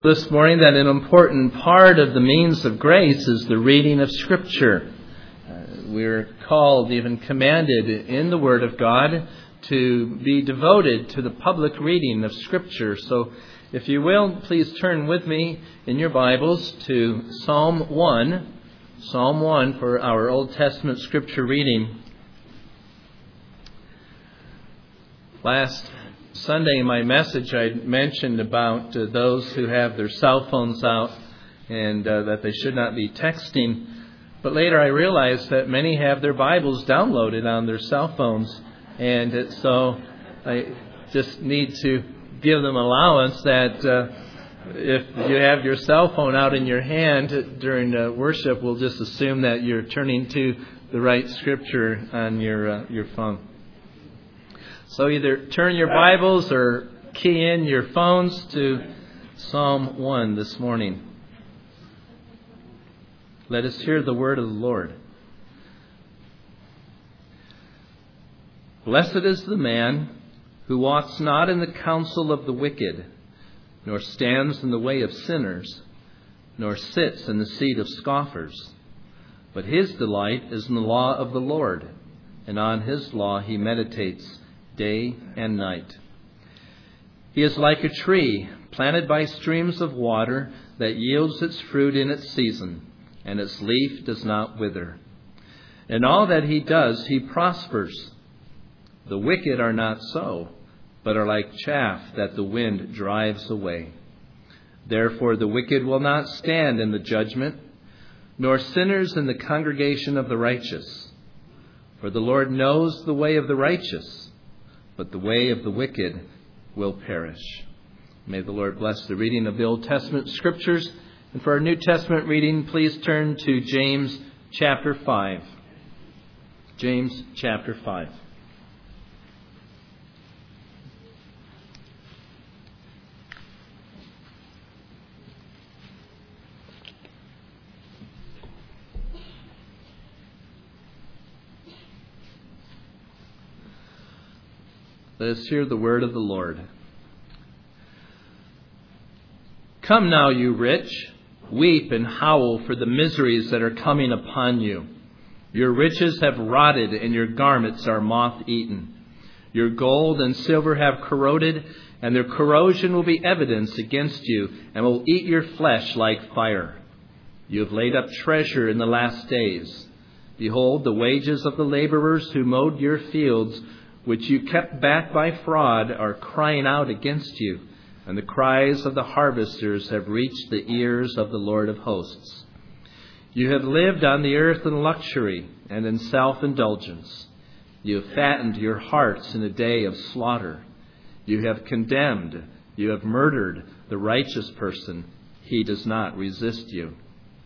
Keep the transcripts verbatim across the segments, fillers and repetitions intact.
This morning that an important part of the means of grace is the reading of Scripture. Uh, we're called, even commanded in the Word of God, to be devoted to the public reading of Scripture. So if you will, please turn with me in your Bibles to Psalm one. Psalm one for our Old Testament Scripture reading. Last Sunday in my message I mentioned about uh, those who have their cell phones out and uh, that they should not be texting. But later I realized that many have their Bibles downloaded on their cell phones. And it, so I just need to give them allowance that uh, if you have your cell phone out in your hand during uh, worship, we'll just assume that you're turning to the right Scripture on your uh, your phone. So either turn your Bibles or key in your phones to Psalm one this morning. Let us hear the word of the Lord. Blessed is the man who walks not in the counsel of the wicked, nor stands in the way of sinners, nor sits in the seat of scoffers. But his delight is in the law of the Lord, and on his law he meditates day and night. He is like a tree planted by streams of water that yields its fruit in its season, and its leaf does not wither. In all that he does, he prospers. The wicked are not so, but are like chaff that the wind drives away. Therefore the wicked will not stand in the judgment, nor sinners in the congregation of the righteous. For the Lord knows the way of the righteous, but the way of the wicked will perish. May the Lord bless the reading of the Old Testament Scriptures. And for our New Testament reading, please turn to James chapter five. James chapter five. Let us hear the word of the Lord. Come now, you rich, weep and howl for the miseries that are coming upon you. Your riches have rotted and your garments are moth-eaten. Your gold and silver have corroded, and their corrosion will be evidence against you and will eat your flesh like fire. You have laid up treasure in the last days. Behold, the wages of the laborers who mowed your fields, which you kept back by fraud, are crying out against you, and the cries of the harvesters have reached the ears of the Lord of hosts. You have lived on the earth in luxury and in self-indulgence. You have fattened your hearts in a day of slaughter. You have condemned, you have murdered the righteous person. He does not resist you.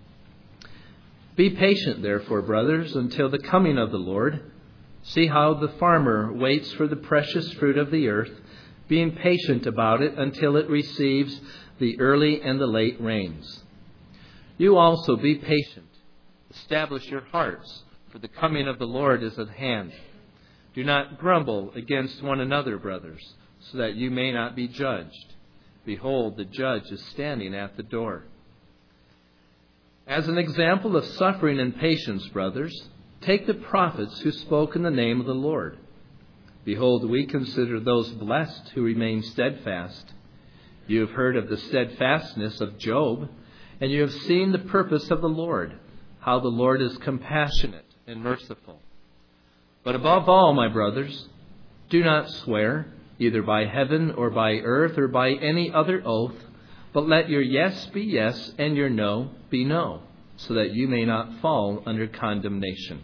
Be patient, therefore, brothers, until the coming of the Lord. See how the farmer waits for the precious fruit of the earth, being patient about it until it receives the early and the late rains. You also be patient. Establish your hearts, for the coming of the Lord is at hand. Do not grumble against one another, brothers, so that you may not be judged. Behold, the judge is standing at the door. As an example of suffering and patience, brothers, take the prophets who spoke in the name of the Lord. Behold, we consider those blessed who remain steadfast. You have heard of the steadfastness of Job, and you have seen the purpose of the Lord, how the Lord is compassionate and merciful. But above all, my brothers, do not swear, either by heaven or by earth or by any other oath, but let your yes be yes and your no be no, so that you may not fall under condemnation.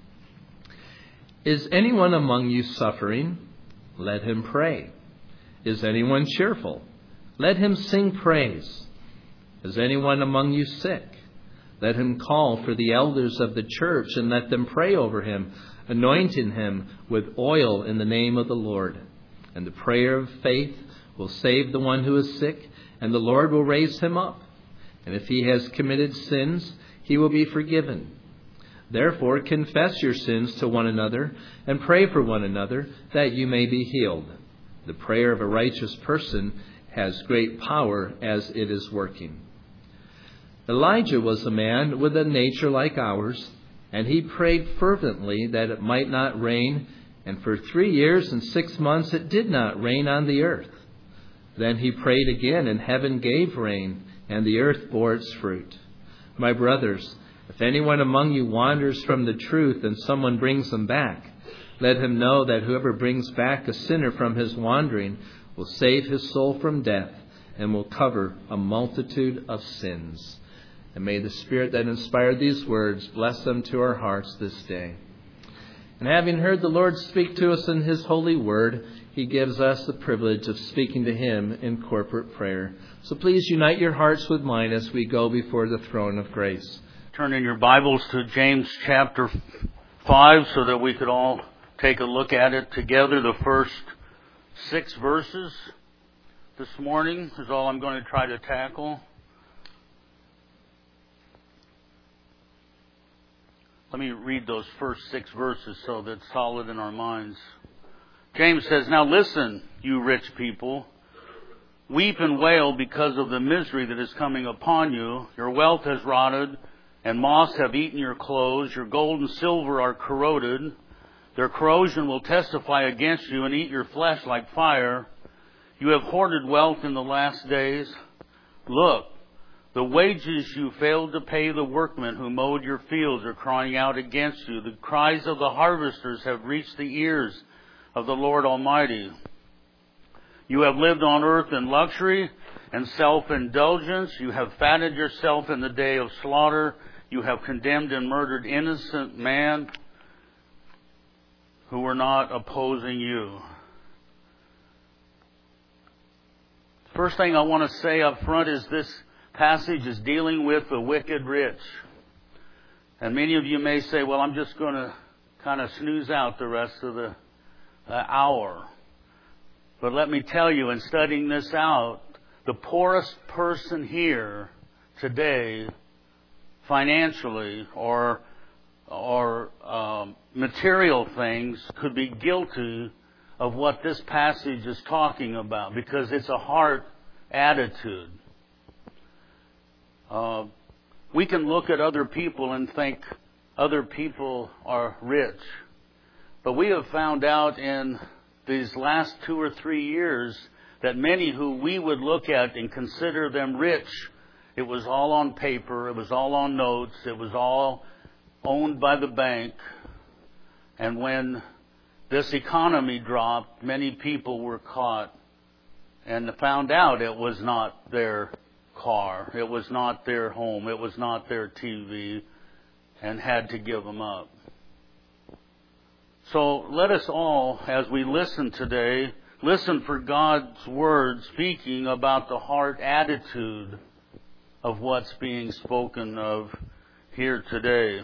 Is anyone among you suffering? Let him pray. Is anyone cheerful? Let him sing praise. Is anyone among you sick? Let him call for the elders of the church and let them pray over him, anointing him with oil in the name of the Lord. And the prayer of faith will save the one who is sick, and the Lord will raise him up. And if he has committed sins, he will be forgiven. Therefore, confess your sins to one another and pray for one another that you may be healed. The prayer of a righteous person has great power as it is working. Elijah was a man with a nature like ours, and he prayed fervently that it might not rain, and for three years and six months it did not rain on the earth. Then he prayed again, and heaven gave rain, and the earth bore its fruit. My brothers, if anyone among you wanders from the truth and someone brings him back, let him know that whoever brings back a sinner from his wandering will save his soul from death and will cover a multitude of sins. And may the Spirit that inspired these words bless them to our hearts this day. And having heard the Lord speak to us in His holy word, He gives us the privilege of speaking to Him in corporate prayer. So please unite your hearts with mine as we go before the throne of grace. Turn in your Bibles to James chapter five so that we could all take a look at it together. The first six verses this morning is all I'm going to try to tackle. Let me read those first six verses so that it's solid in our minds. James says, "Now listen, you rich people. Weep and wail because of the misery that is coming upon you. Your wealth has rotted, and moths have eaten your clothes. Your gold and silver are corroded. Their corrosion will testify against you and eat your flesh like fire. You have hoarded wealth in the last days. Look, the wages you failed to pay the workmen who mowed your fields are crying out against you. The cries of the harvesters have reached the ears of the Lord Almighty. You have lived on earth in luxury and self-indulgence. You have fattened yourself in the day of slaughter. You have condemned and murdered innocent men who were not opposing you." First thing I want to say up front is this passage is dealing with the wicked rich. And many of you may say, well, I'm just going to kind of snooze out the rest of the uh, hour. But let me tell you, in studying this out, the poorest person here today, financially or or um, material things, could be guilty of what this passage is talking about, because it's a heart attitude. Uh, we can look at other people and think other people are rich. But we have found out in these last two or three years that many who we would look at and consider them rich, it was all on paper, it was all on notes, it was all owned by the bank. And when this economy dropped, many people were caught and found out it was not their car, it was not their home, it was not their T V, and had to give them up. So let us all, as we listen today, listen for God's word speaking about the heart attitude of what's being spoken of here today.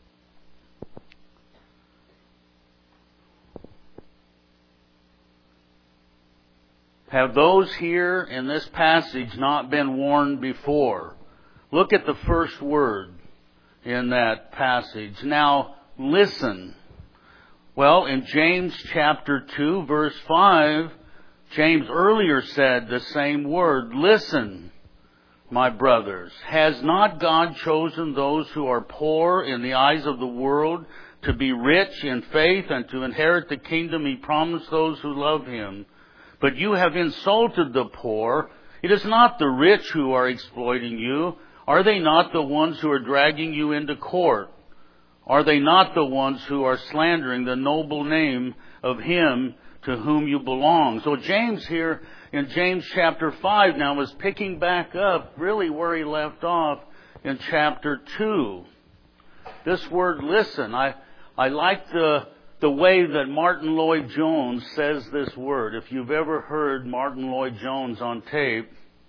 Have those here in this passage not been warned before? Look at the first word in that passage. Now, listen. Well, in James chapter two, verse five, James earlier said the same word. Listen, my brothers. Has not God chosen those who are poor in the eyes of the world to be rich in faith and to inherit the kingdom He promised those who love Him? But you have insulted the poor. It is not the rich who are exploiting you. Are they not the ones who are dragging you into court? Are they not the ones who are slandering the noble name of Him to whom you belong? So James here in James chapter five now is picking back up really where he left off in chapter two. This word listen, I, I like the The way that Martin Lloyd-Jones says this word. If you've ever heard Martin Lloyd-Jones on tape,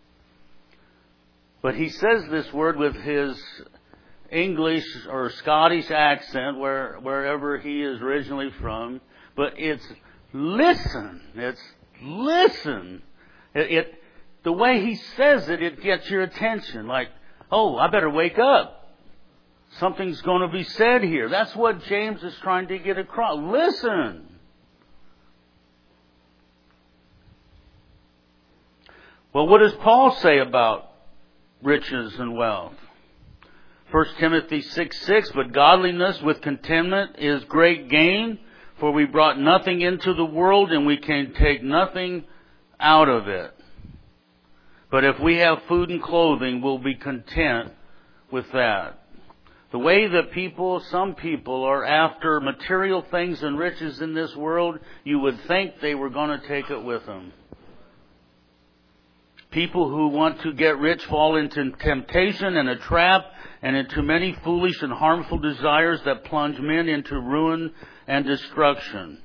but he says this word with his English or Scottish accent, where wherever he is originally from. But it's listen. It's listen. It, it the way he says it, it gets your attention. Like, oh, I better wake up. Something's going to be said here. That's what James is trying to get across. Listen. Well, what does Paul say about riches and wealth? First Timothy six six, but godliness with contentment is great gain, for we brought nothing into the world and we can take nothing out of it. But if we have food and clothing, we'll be content with that. The way that people, some people are after material things and riches in this world, you would think they were going to take it with them. People who want to get rich fall into temptation and a trap and into many foolish and harmful desires that plunge men into ruin and destruction.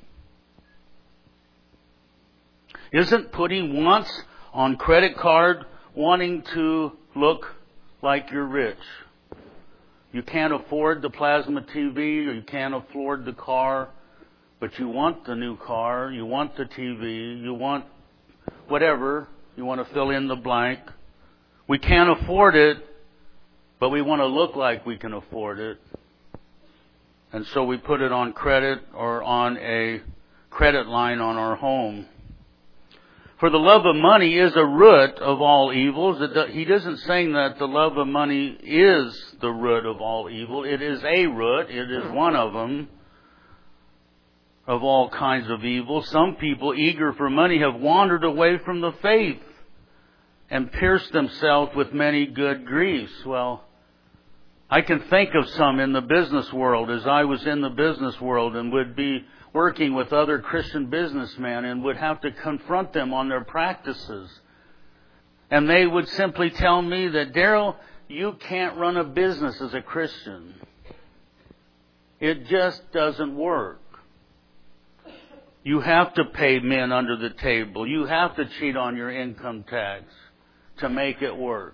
Isn't putting wants on credit card wanting to look like you're rich? You can't afford the plasma T V or you can't afford the car, but you want the new car, you want the T V, you want whatever. You want to fill in the blank. We can't afford it, but we want to look like we can afford it. And so we put it on credit or on a credit line on our home. For the love of money is a root of all evils. He isn't saying that the love of money is the root of all evil. It is a root. It is one of them. Of all kinds of evil. Some people eager for money have wandered away from the faith and pierced themselves with many good griefs. Well, I can think of some in the business world as I was in the business world and would be working with other Christian businessmen and would have to confront them on their practices. And they would simply tell me that, Daryl, you can't run a business as a Christian. It just doesn't work. You have to pay men under the table. You have to cheat on your income tax to make it work.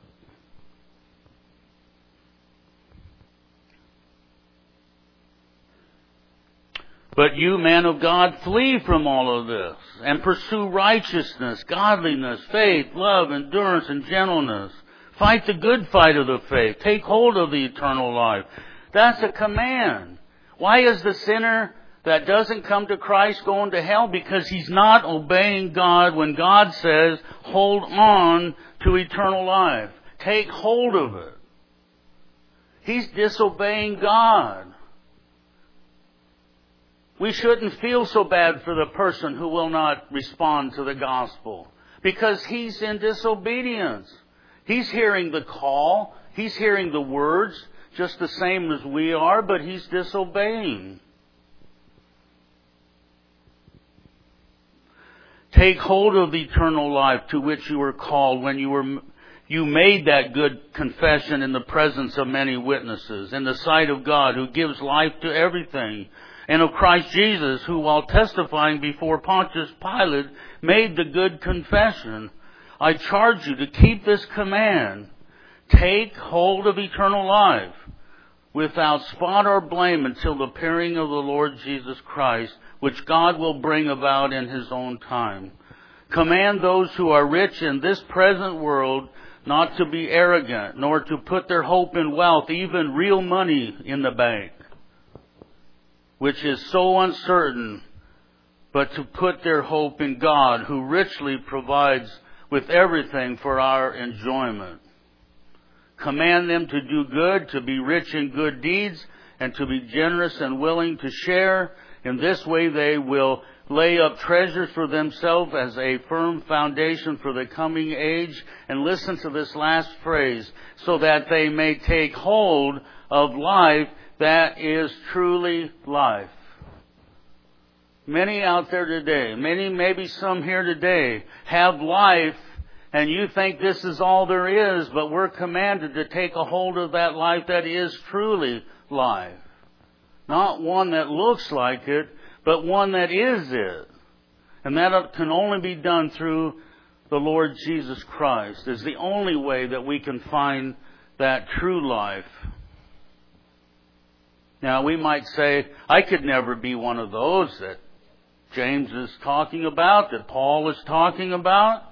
But you, man of God, flee from all of this and pursue righteousness, godliness, faith, love, endurance, and gentleness. Fight the good fight of the faith. Take hold of the eternal life. That's a command. Why is the sinner that doesn't come to Christ going to hell? Because he's not obeying God when God says, hold on to eternal life. Take hold of it. He's disobeying God. We shouldn't feel so bad for the person who will not respond to the gospel because he's in disobedience. He's hearing the call. He's hearing the words just the same as we are, but he's disobeying. Take hold of the eternal life to which you were called when you were you made that good confession in the presence of many witnesses, in the sight of God who gives life to everything, and of Christ Jesus, who while testifying before Pontius Pilate made the good confession. I charge you to keep this command. Take hold of eternal life without spot or blame until the appearing of the Lord Jesus Christ, which God will bring about in His own time. Command those who are rich in this present world not to be arrogant, nor to put their hope in wealth, even real money in the bank, which is so uncertain, but to put their hope in God, who richly provides with everything for our enjoyment. Command them to do good, to be rich in good deeds, and to be generous and willing to share. In this way they will lay up treasures for themselves as a firm foundation for the coming age. And listen to this last phrase, so that they may take hold of life that is truly life. Many out there today, many, maybe some here today, have life, and you think this is all there is, but we're commanded to take a hold of that life that is truly life. Not one that looks like it, but one that is it. And that can only be done through the Lord Jesus Christ. Is the only way that we can find that true life. Now we might say, I could never be one of those that James is talking about, that Paul is talking about.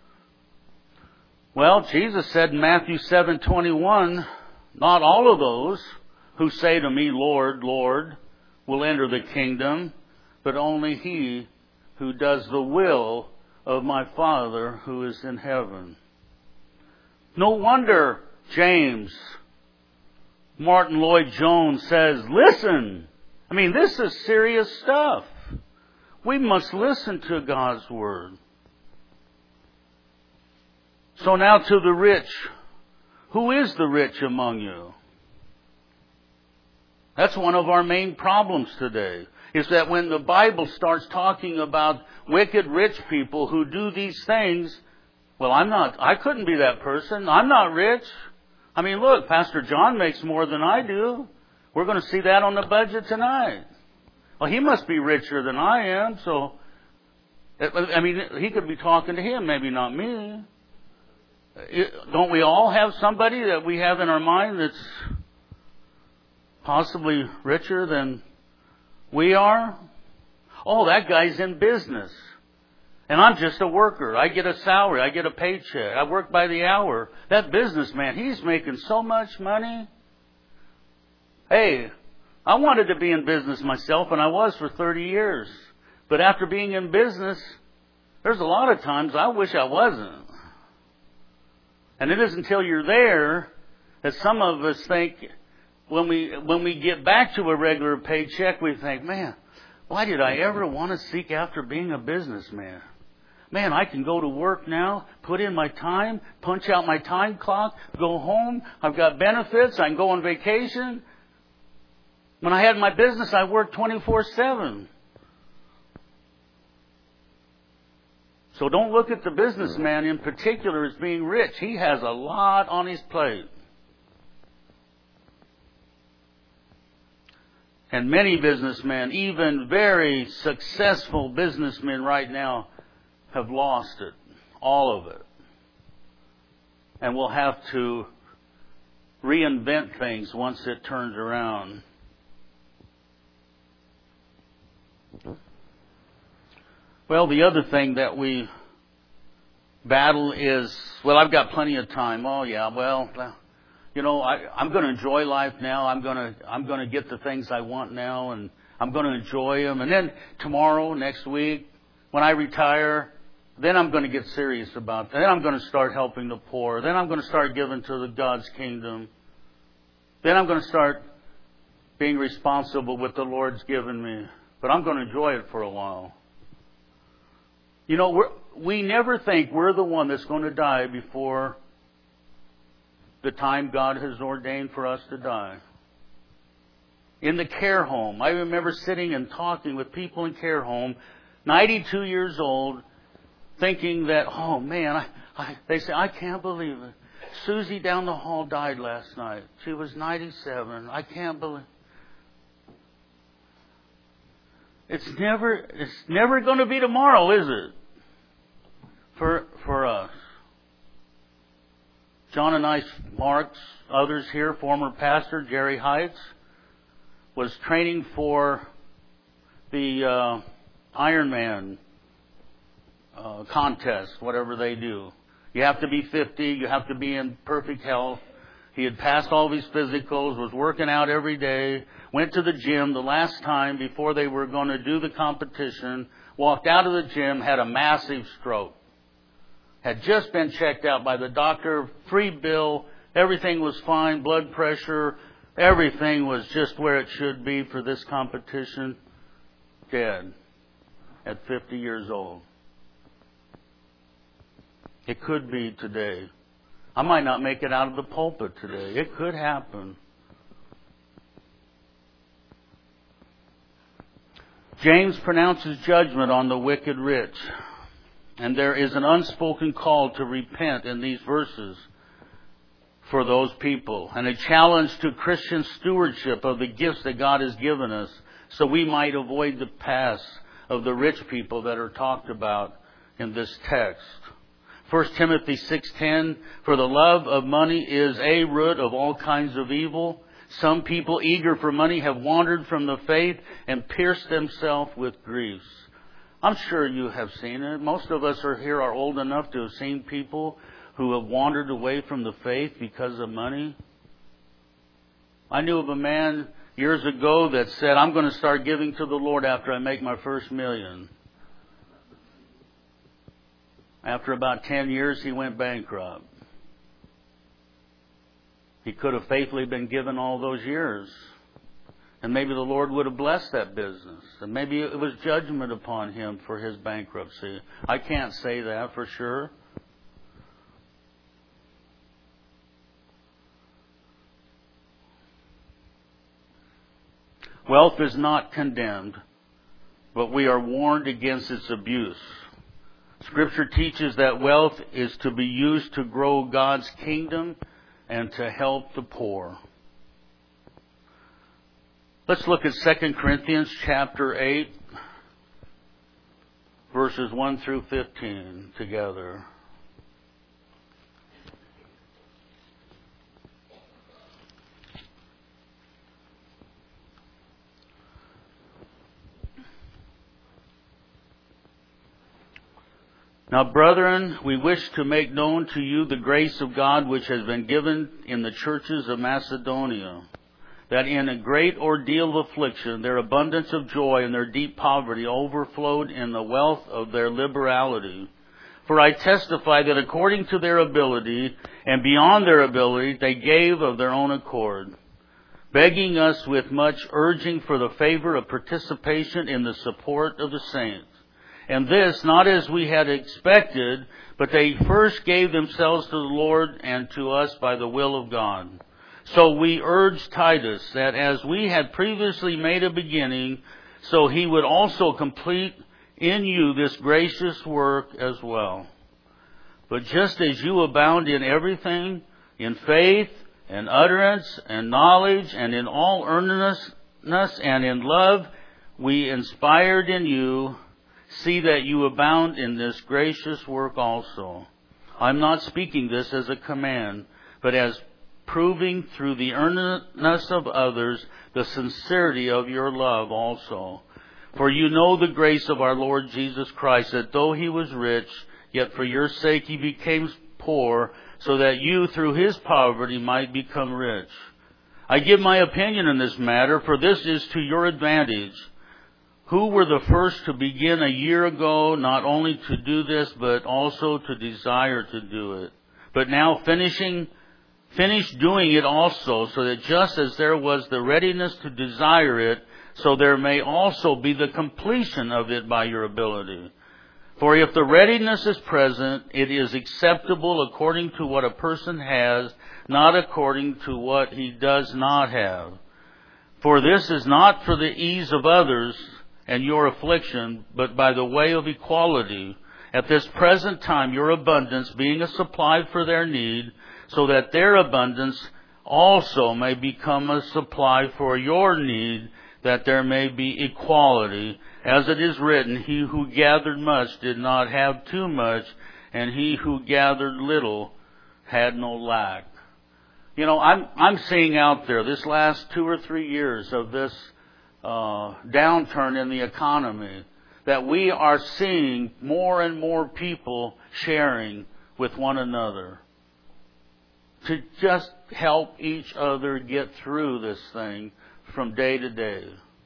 Well, Jesus said in Matthew seven twenty-one, not all of those who say to me, Lord, Lord, will enter the kingdom, but only he who does the will of my Father who is in heaven. No wonder James, Martin Lloyd-Jones says, listen. I mean, this is serious stuff. We must listen to God's Word. So now to the rich. Who is the rich among you? That's one of our main problems today, is that when the Bible starts talking about wicked rich people who do these things, well, I'm not, I couldn't be that person. I'm not rich. I mean, look, Pastor John makes more than I do. We're going to see that on the budget tonight. Well, he must be richer than I am, so, I mean, he could be talking to him, maybe not me. Don't we all have somebody that we have in our mind that's possibly richer than we are? Oh, that guy's in business. And I'm just a worker. I get a salary. I get a paycheck. I work by the hour. That businessman, he's making so much money. Hey, I wanted to be in business myself, and I was for thirty years. But after being in business, there's a lot of times I wish I wasn't. And it isn't until you're there that some of us think, when we when we get back to a regular paycheck, we think, man, why did I ever want to seek after being a businessman? Man, I can go to work now, put in my time, punch out my time clock, go home. I've got benefits. I can go on vacation. When I had my business, I worked twenty-four seven. So don't look at the businessman in particular as being rich. He has a lot on his plate. And many businessmen, even very successful businessmen right now, have lost it. All of it. And will have to reinvent things once it turns around. Well, the other thing that we battle is, well, I've got plenty of time. Oh, yeah, well, you know, I, I'm going to enjoy life now. I'm going to I'm going to get the things I want now, and I'm going to enjoy them. And then tomorrow, next week, when I retire, then I'm going to get serious about that. Then I'm going to start helping the poor. Then I'm going to start giving to the God's kingdom. Then I'm going to start being responsible with the Lord's given me. But I'm going to enjoy it for a while. You know, we're, we never think we're the one that's going to die before the time God has ordained for us to die. In the care home, I remember sitting and talking with people in care home, ninety-two years old, thinking that, oh man, I, I, they say, I can't believe it. Susie down the hall died last night. She was ninety-seven. I can't believe it. It's never, it's never going to be tomorrow, is it? For, for us. John and I, Marks, others here, former pastor Jerry Heights, was training for the uh, Ironman uh, contest, whatever they do. You have to be fifty, you have to be in perfect health. He had passed all of his physicals, was working out every day, went to the gym the last time before they were going to do the competition, walked out of the gym, had a massive stroke. Had just been checked out by the doctor, free bill, everything was fine, blood pressure, everything was just where it should be for this competition. Dead at fifty years old. It could be today. I might not make it out of the pulpit today. It could happen. James pronounces judgment on the wicked rich. And there is an unspoken call to repent in these verses for those people. And a challenge to Christian stewardship of the gifts that God has given us so we might avoid the past of the rich people that are talked about in this text. First Timothy six ten, for the love of money is a root of all kinds of evil. Some people eager for money have wandered from the faith and pierced themselves with griefs. I'm sure you have seen it. Most of us are here are old enough to have seen people who have wandered away from the faith because of money. I knew of a man years ago that said, I'm going to start giving to the Lord after I make my first million. After about ten years, he went bankrupt. He could have faithfully been given all those years. And maybe the Lord would have blessed that business. And maybe it was judgment upon him for his bankruptcy. I can't say that for sure. Wealth is not condemned, but we are warned against its abuse. Scripture teaches that wealth is to be used to grow God's kingdom and to help the poor. Let's look at Second Corinthians chapter eight, verses one through fifteen together. Now, brethren, we wish to make known to you the grace of God which has been given in the churches of Macedonia, that in a great ordeal of affliction, their abundance of joy and their deep poverty overflowed in the wealth of their liberality. For I testify that according to their ability and beyond their ability, they gave of their own accord, begging us with much urging for the favor of participation in the support of the saints. And this, not as we had expected, but they first gave themselves to the Lord and to us by the will of God. So we urged Titus that as we had previously made a beginning, so he would also complete in you this gracious work as well. But just as you abound in everything, in faith and utterance and knowledge and in all earnestness and in love, we inspired in you, see that you abound in this gracious work also. I'm not speaking this as a command, but as proving through the earnestness of others the sincerity of your love also. For you know the grace of our Lord Jesus Christ, that though he was rich, yet for your sake he became poor, so that you through his poverty might become rich. I give my opinion in this matter, for this is to your advantage. Who were the first to begin a year ago, not only to do this, but also to desire to do it? But now finishing, finish doing it also, so that just as there was the readiness to desire it, so there may also be the completion of it by your ability. For if the readiness is present, it is acceptable according to what a person has, not according to what he does not have. For this is not for the ease of others and your affliction, but by the way of equality, at this present time your abundance being a supply for their need, so that their abundance also may become a supply for your need, that there may be equality. As it is written, he who gathered much did not have too much, and he who gathered little had no lack. You know, I'm I'm seeing out there this last two or three years of this Uh, downturn in the economy, that we are seeing more and more people sharing with one another to just help each other get through this thing from day to day.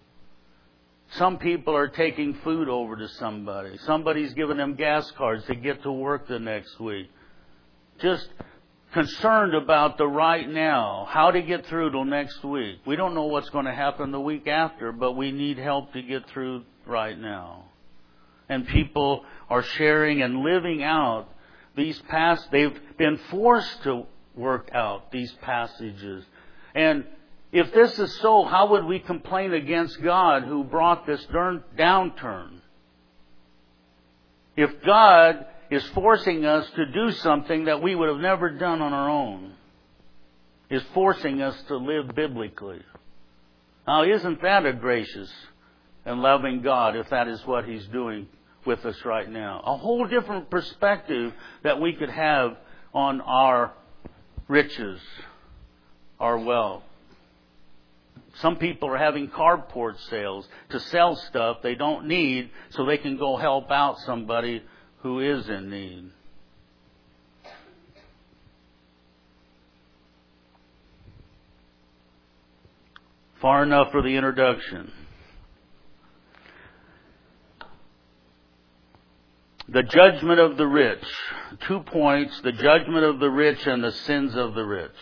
Some people are taking food over to somebody. Somebody's giving them gas cards to get to work the next week. Just concerned about the right now, how to get through till next week. We don't know what's going to happen the week after, but we need help to get through right now. And people are sharing and living out these past, they've been forced to work out these passages. And if this is so, how would we complain against God who brought this downturn? If God is forcing us to do something that we would have never done on our own, is forcing us to live biblically. Now, isn't that a gracious and loving God if that is what he's doing with us right now? A whole different perspective that we could have on our riches, our wealth. Some people are having carport sales to sell stuff they don't need so they can go help out somebody who is in need. Far enough for the introduction. The judgment of the rich. Two points, the judgment of the rich and the sins of the rich.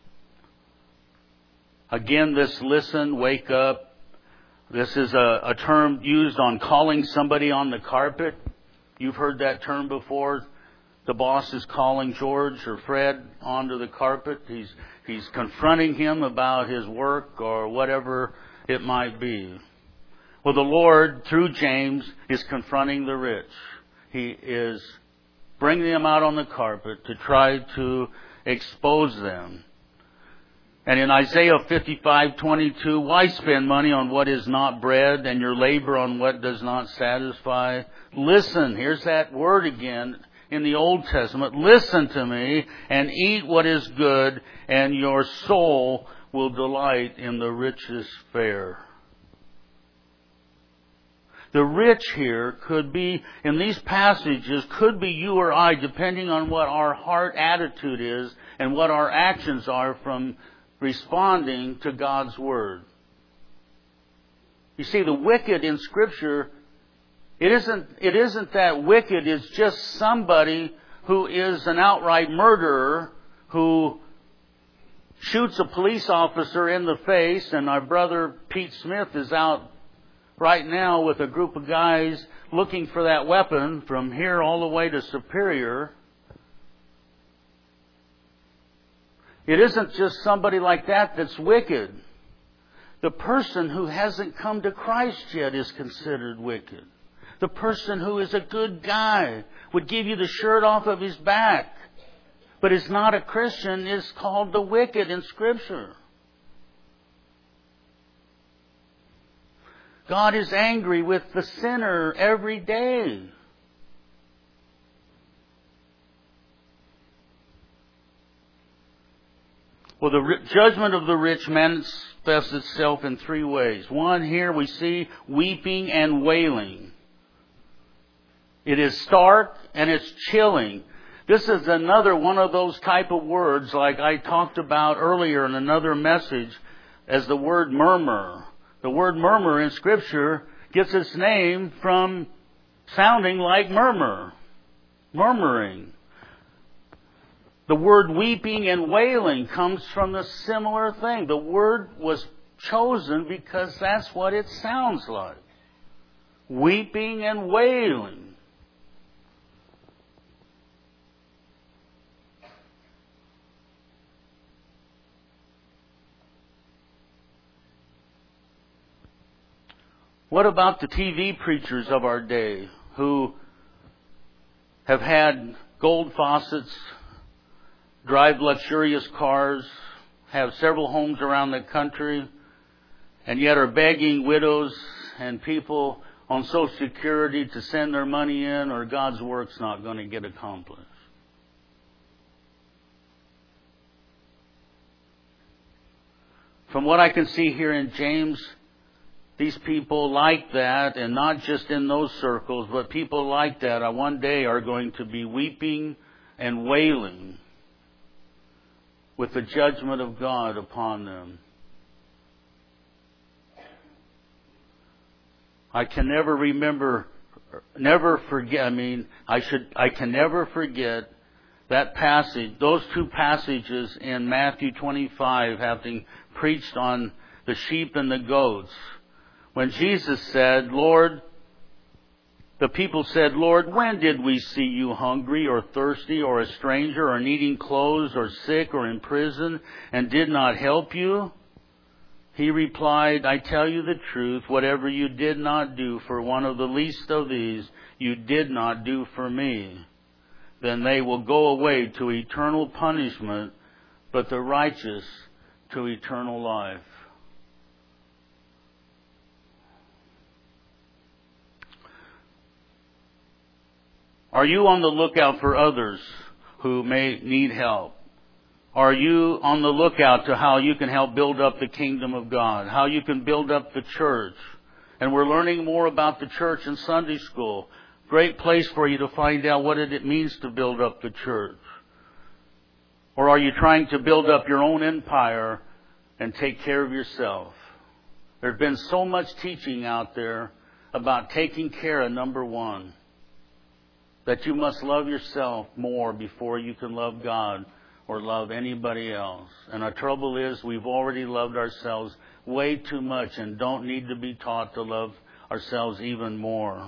Again, this listen, wake up. This is a, a term used on calling somebody on the carpet. You've heard that term before. The boss is calling George or Fred onto the carpet. He's, he's confronting him about his work or whatever it might be. Well, the Lord, through James, is confronting the rich. He is bringing them out on the carpet to try to expose them. And in Isaiah fifty-five twenty-two, why spend money on what is not bread and your labor on what does not satisfy? Listen, here's that word again in the Old Testament. Listen to me and eat what is good, and your soul will delight in the richest fare. The rich here could be, in these passages, could be you or I, depending on what our heart attitude is and what our actions are from responding to God's Word. You see, the wicked in Scripture, it isn't, it isn't that wicked is just somebody who is an outright murderer who shoots a police officer in the face, and our brother Pete Smith is out right now with a group of guys looking for that weapon from here all the way to Superior. It isn't just somebody like that that's wicked. The person who hasn't come to Christ yet is considered wicked. The person who is a good guy, would give you the shirt off of his back, but is not a Christian, is called the wicked in Scripture. God is angry with the sinner every day. Well, the judgment of the rich manifests itself in three ways. One, here we see weeping and wailing. It is stark and it's chilling. This is another one of those type of words like I talked about earlier in another message as the word murmur. The word murmur in Scripture gets its name from sounding like murmur, murmuring. The word weeping and wailing comes from the similar thing. The word was chosen because that's what it sounds like. Weeping and wailing. What about the T V preachers of our day who have had gold faucets, drive luxurious cars, have several homes around the country, and yet are begging widows and people on Social Security to send their money in, or God's work's not going to get accomplished? From what I can see here in James, these people like that, and not just in those circles, but people like that uh, one day are going to be weeping and wailing with the judgment of God upon them. I can never remember, never forget, I mean, I should, I can never forget that passage, those two passages in Matthew twenty-five, having preached on the sheep and the goats. When Jesus said, Lord, the people said, Lord, when did we see you hungry or thirsty or a stranger or needing clothes or sick or in prison and did not help you? He replied, I tell you the truth, whatever you did not do for one of the least of these, you did not do for me. Then they will go away to eternal punishment, but the righteous to eternal life. Are you on the lookout for others who may need help? Are you on the lookout to how you can help build up the kingdom of God? How you can build up the church? And we're learning more about the church in Sunday school. Great place for you to find out what it means to build up the church. Or are you trying to build up your own empire and take care of yourself? There's been so much teaching out there about taking care of number one. that you must love yourself more before you can love God or love anybody else. And our trouble is we've already loved ourselves way too much and don't need to be taught to love ourselves even more.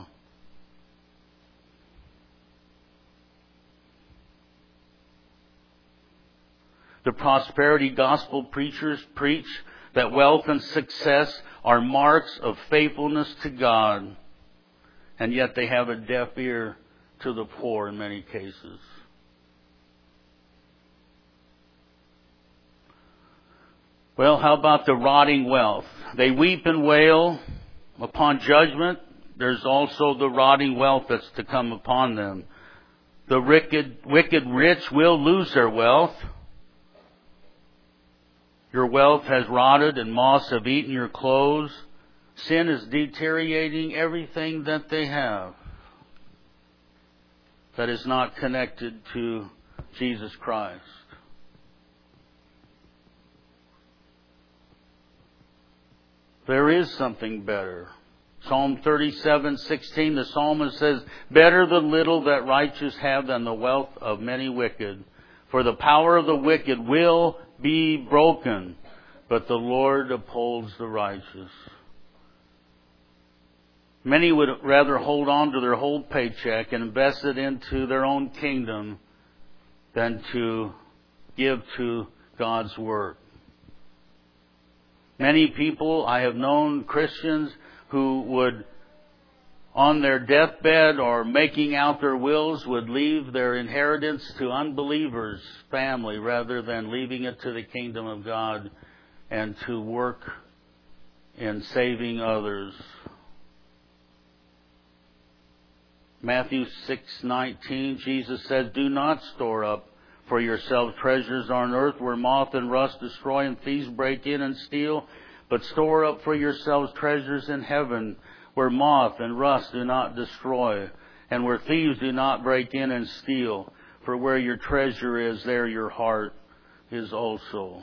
The prosperity gospel preachers preach that wealth and success are marks of faithfulness to God, and yet they have a deaf ear to the poor in many cases. Well, how about the rotting wealth? They weep and wail upon judgment. There's also the rotting wealth that's to come upon them. The wicked, wicked rich will lose their wealth. Your wealth has rotted and moths have eaten your clothes. Sin is deteriorating everything that they have that is not connected to Jesus Christ. There is something better. Psalm thirty-seven sixteen, the psalmist says, "Better the little that righteous have than the wealth of many wicked. For the power of the wicked will be broken, but the Lord upholds the righteous." Many would rather hold on to their whole paycheck and invest it into their own kingdom than to give to God's work. Many people, I have known Christians who would, on their deathbed or making out their wills, would leave their inheritance to unbelievers' family rather than leaving it to the kingdom of God and to work in saving others. Matthew six nineteen, Jesus said, "Do not store up for yourselves treasures on earth where moth and rust destroy and thieves break in and steal, but store up for yourselves treasures in heaven where moth and rust do not destroy and where thieves do not break in and steal. For where your treasure is, there your heart is also."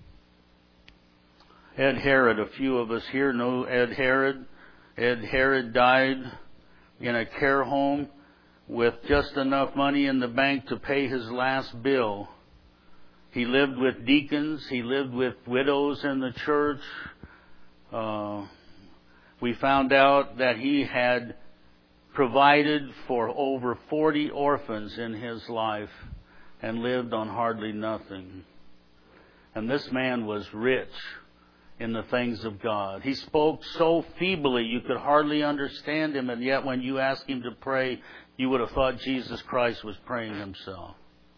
Ed Herod, a few of us here know Ed Herod. Ed Herod died in a care home with just enough money in the bank to pay his last bill. He lived with deacons. He lived with widows in the church. Uh, we found out that he had provided for over forty orphans in his life and lived on hardly nothing. And this man was rich in the things of God. He spoke so feebly you could hardly understand him, and yet when you asked him to pray, you would have thought Jesus Christ was praying himself.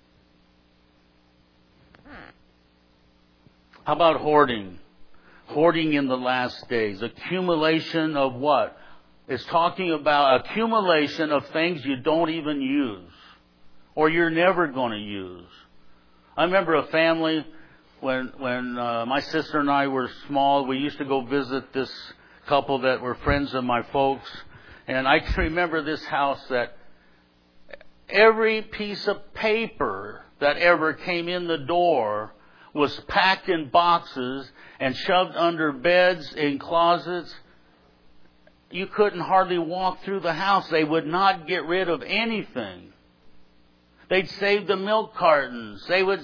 How about hoarding? Hoarding in the last days. Accumulation of what? It's talking about accumulation of things you don't even use or you're never going to use. I remember a family when when uh, my sister and I were small. We used to go visit this couple that were friends of my folks, and I can remember this house that every piece of paper that ever came in the door was packed in boxes and shoved under beds, in closets. You couldn't hardly walk through the house. They would not get rid of anything. They'd save the milk cartons. They would...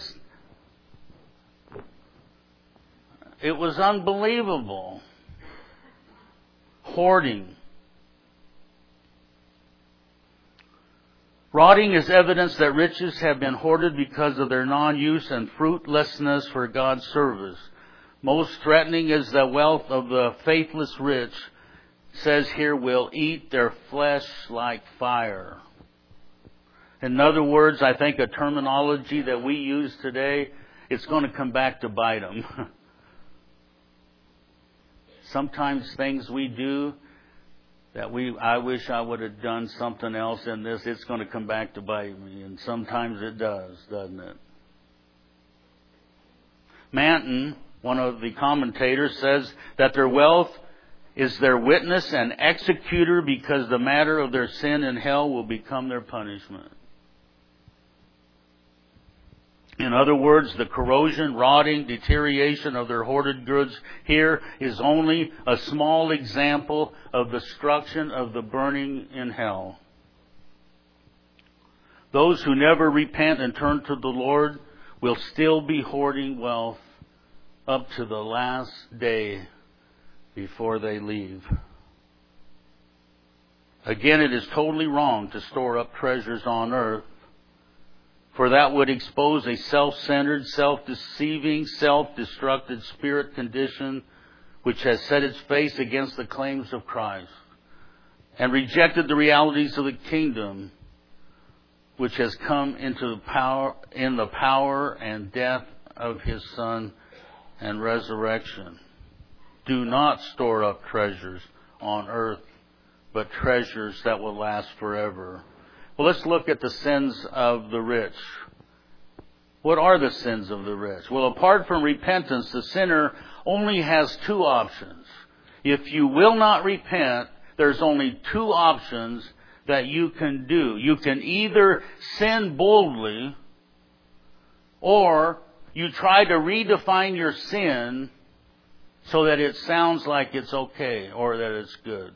It was unbelievable. Hoarding. Rotting is evidence that riches have been hoarded because of their non-use and fruitlessness for God's service. Most threatening is the wealth of the faithless rich, says here, will eat their flesh like fire. In other words, I think a terminology that we use today, it's going to come back to bite them. Sometimes things we do that we, I wish I would have done something else in this, it's going to come back to bite me. And sometimes it does, doesn't it? Manton, one of the commentators, says that their wealth is their witness and executor because the matter of their sin in hell will become their punishment. In other words, the corrosion, rotting, deterioration of their hoarded goods here is only a small example of the destruction of the burning in hell. Those who never repent and turn to the Lord will still be hoarding wealth up to the last day before they leave. Again, it is totally wrong to store up treasures on earth, for that would expose a self-centered, self-deceiving, self-destructed spirit condition which has set its face against the claims of Christ and rejected the realities of the kingdom, which has come into the power, in the power and death of His Son and resurrection. Do not store up treasures on earth, but treasures that will last forever. Well, let's look at the sins of the rich. What are the sins of the rich? Well, apart from repentance, the sinner only has two options. If you will not repent, there's only two options that you can do. You can either sin boldly, or you try to redefine your sin so that it sounds like it's okay or that it's good.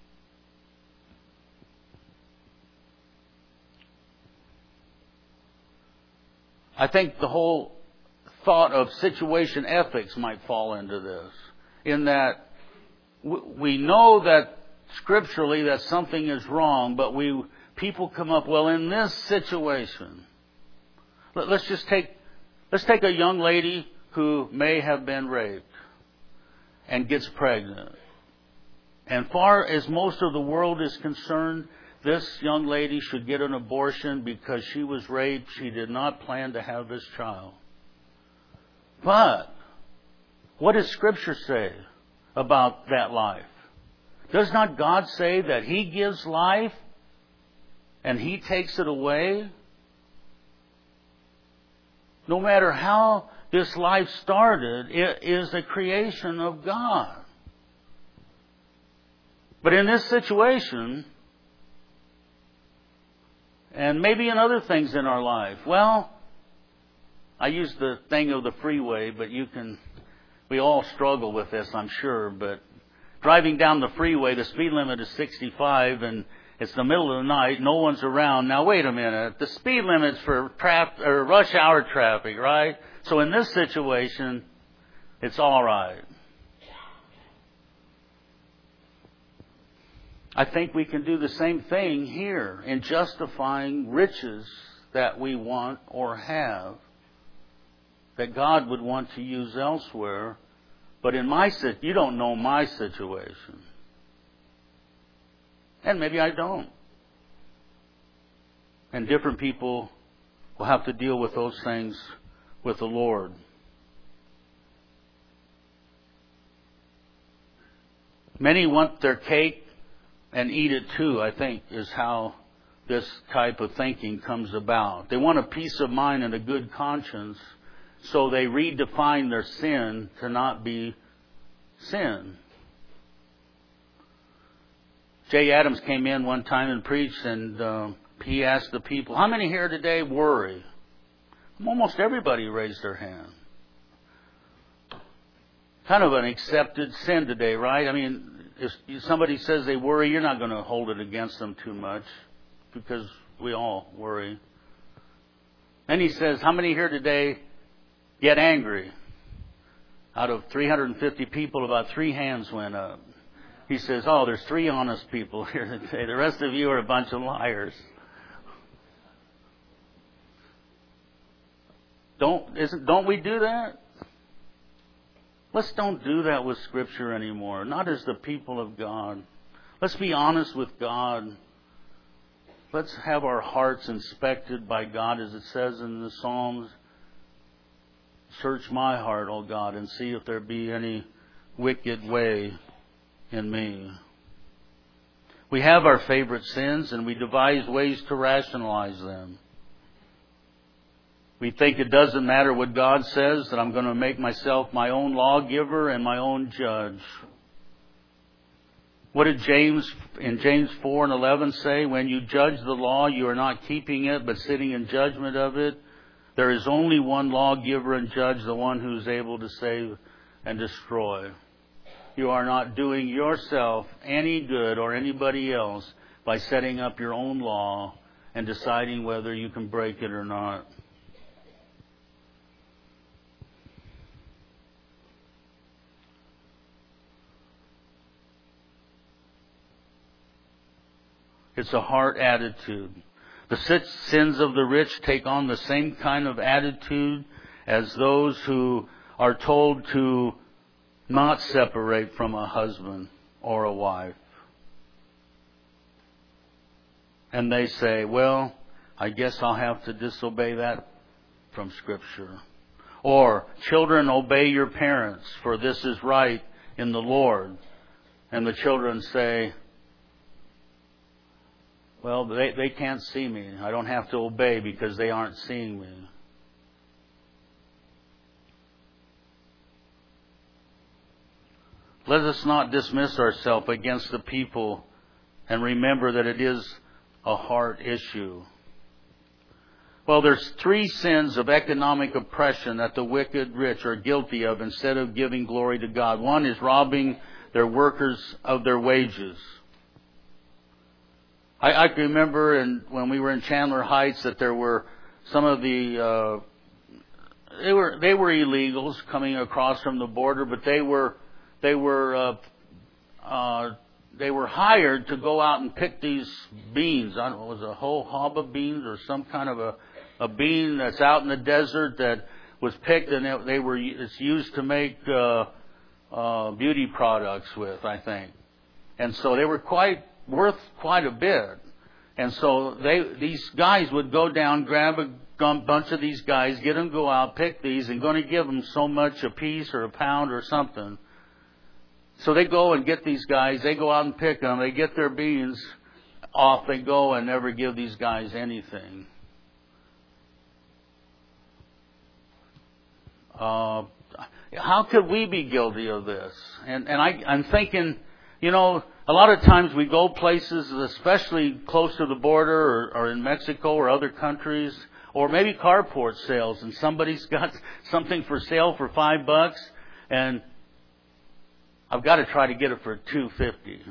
I think the whole thought of situation ethics might fall into this, in that we know that scripturally that something is wrong, but we people come up, well, in this situation, let's just take let's take a young lady who may have been raped and gets pregnant. And far as most of the world is concerned, this young lady should get an abortion because she was raped. She did not plan to have this child. But what does Scripture say about that life? Does not God say that He gives life and He takes it away? No matter how this life started, it is a creation of God. But in this situation, and maybe in other things in our life, well, I use the thing of the freeway, but you can, we all struggle with this, I'm sure, but driving down the freeway, the speed limit is sixty-five, and it's the middle of the night, no one's around. Now wait a minute, the speed limit's for traf- or rush hour traffic, right? So in this situation, it's all right. I think we can do the same thing here in justifying riches that we want or have that God would want to use elsewhere. But in my sit, you don't know my situation. And maybe I don't. And different people will have to deal with those things with the Lord. Many want their cake and eat it too, I think, is how this type of thinking comes about. They want a peace of mind and a good conscience, so they redefine their sin to not be sin. Jay Adams came in one time and preached, and uh, he asked the people, how many here today worry? Almost everybody raised their hand. Kind of an accepted sin today, right? I mean, if somebody says they worry, you're not going to hold it against them too much, because we all worry. Then he says, how many here today get angry? Out of three hundred fifty people, about three hands went up. He says, oh, there's three honest people here today. The rest of you are a bunch of liars. Don't, isn't, don't we do that? Let's don't do that with Scripture anymore. Not as the people of God. Let's be honest with God. Let's have our hearts inspected by God, as it says in the Psalms. Search my heart, O God, and see if there be any wicked way in me. We have our favorite sins, and we devise ways to rationalize them. We think it doesn't matter what God says, that I'm going to make myself my own lawgiver and my own judge. What did James, in James four and eleven say? When you judge the law, you are not keeping it, but sitting in judgment of it. There is only one lawgiver and judge, the one who is able to save and destroy. You are not doing yourself any good or anybody else by setting up your own law and deciding whether you can break it or not. It's a heart attitude. The sins of the rich take on the same kind of attitude as those who are told to not separate from a husband or a wife. And they say, well, I guess I'll have to disobey that from Scripture. Or, children, obey your parents, for this is right in the Lord. And the children say, well, they, they can't see me. I don't have to obey because they aren't seeing me. Let us not dismiss ourselves against the people and remember that it is a heart issue. Well, there's three sins of economic oppression that the wicked rich are guilty of instead of giving glory to God. One is robbing their workers of their wages. I, I can remember in, when we were in Chandler Heights that there were some of the uh, they were they were illegals coming across from the border, but they were they were uh, uh, they were hired to go out and pick these beans. I don't know, it was a whole hob of beans or some kind of a a bean that's out in the desert that was picked, and it, they were it's used to make uh, uh, beauty products with, I think, and so they were quite. worth quite a bit. And so they these guys would go down, grab a bunch of these guys, get them to go out, pick these, and going to give them so much a piece or a pound or something. So they go and get these guys, they go out and pick them, they get their beans, off they go and never give these guys anything. Uh, how could we be guilty of this? And, and I, I'm thinking, you know, a lot of times we go places, especially close to the border or, or in Mexico or other countries, or maybe carport sales, and somebody's got something for sale for five bucks, and I've got to try to get it for two fifty.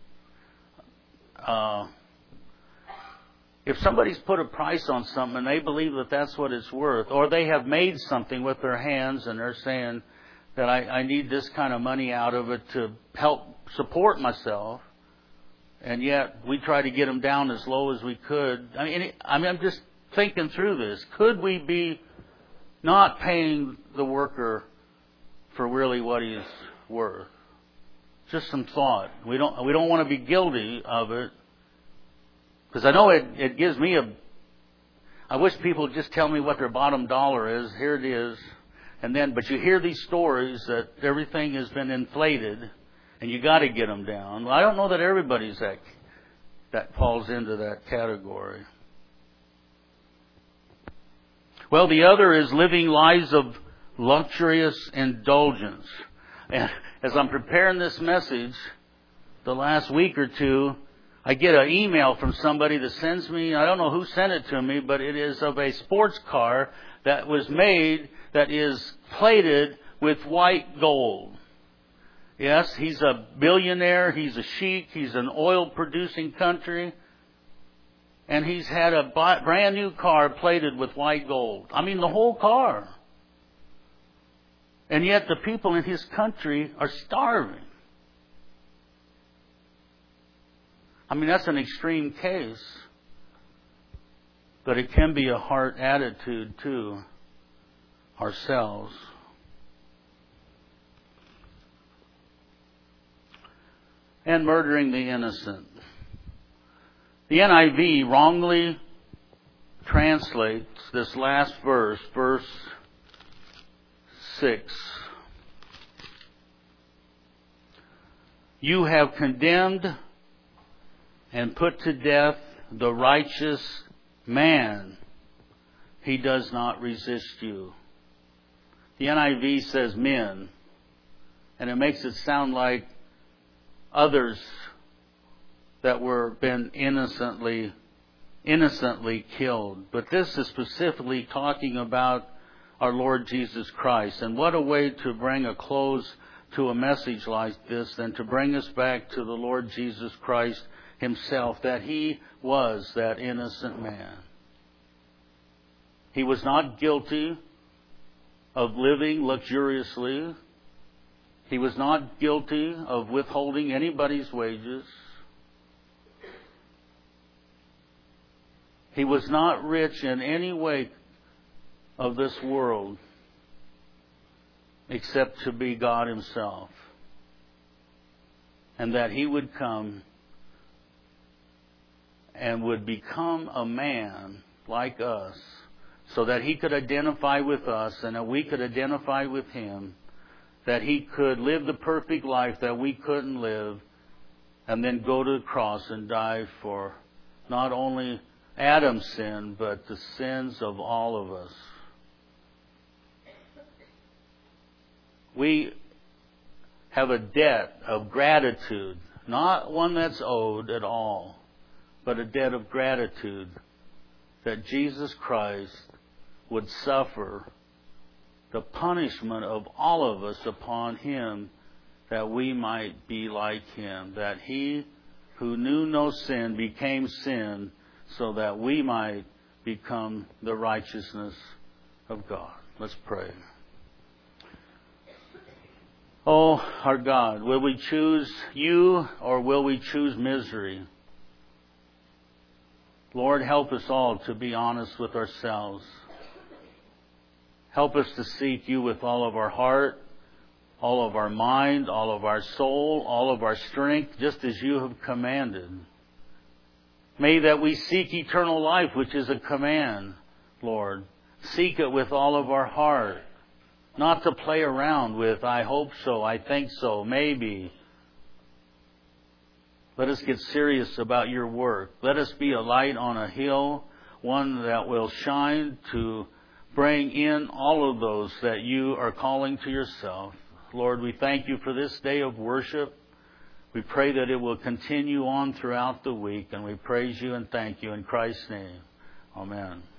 Uh, if somebody's put a price on something and they believe that that's what it's worth, or they have made something with their hands and they're saying that I, I need this kind of money out of it to help support myself, and yet we try to get them down as low as we could. I mean, I mean, I'm just thinking through this. Could we be not paying the worker for really what he's worth? Just some thought. We don't we don't want to be guilty of it, because I know it, it gives me a. I wish people would just tell me what their bottom dollar is. Here it is, and then but you hear these stories that everything has been inflated. And you got to get them down. Well, I don't know that everybody's that that falls into that category. Well, the other is living lives of luxurious indulgence. And as I'm preparing this message, the last week or two, I get an email from somebody that sends me, I don't know who sent it to me, but it is of a sports car that was made, that is plated with white gold. Yes, he's a billionaire, he's a sheik, he's an oil-producing country, and he's had a brand new car plated with white gold. I mean, the whole car. And yet the people in his country are starving. I mean, that's an extreme case, but it can be a heart attitude too, ourselves. And murdering the innocent. The N I V wrongly translates this last verse, verse six. You have condemned and put to death the righteous man. He does not resist you. The N I V says men, and it makes it sound like others that were been innocently innocently killed. But this is specifically talking about our Lord Jesus Christ. And what a way to bring a close to a message like this than to bring us back to the Lord Jesus Christ himself that he was that innocent man. He was not guilty of living luxuriously. He was not guilty of withholding anybody's wages. He was not rich in any way of this world except to be God himself. And that he would come and would become a man like us so that he could identify with us and that we could identify with him, that he could live the perfect life that we couldn't live, and then go to the cross and die for not only Adam's sin, but the sins of all of us. We have a debt of gratitude, not one that's owed at all, but a debt of gratitude that Jesus Christ would suffer the punishment of all of us upon him, that we might be like him, that he who knew no sin became sin so that we might become the righteousness of God. Let's pray. Oh, our God, will we choose you or will we choose misery? Lord, help us all to be honest with ourselves. Help us to seek you with all of our heart, all of our mind, all of our soul, all of our strength, just as you have commanded. May that we seek eternal life, which is a command, Lord. Seek it with all of our heart. Not to play around with, I hope so, I think so, maybe. Let us get serious about your work. Let us be a light on a hill, one that will shine to bring in all of those that you are calling to yourself. Lord, we thank you for this day of worship. We pray that it will continue on throughout the week, and we praise you and thank you in Christ's name. Amen.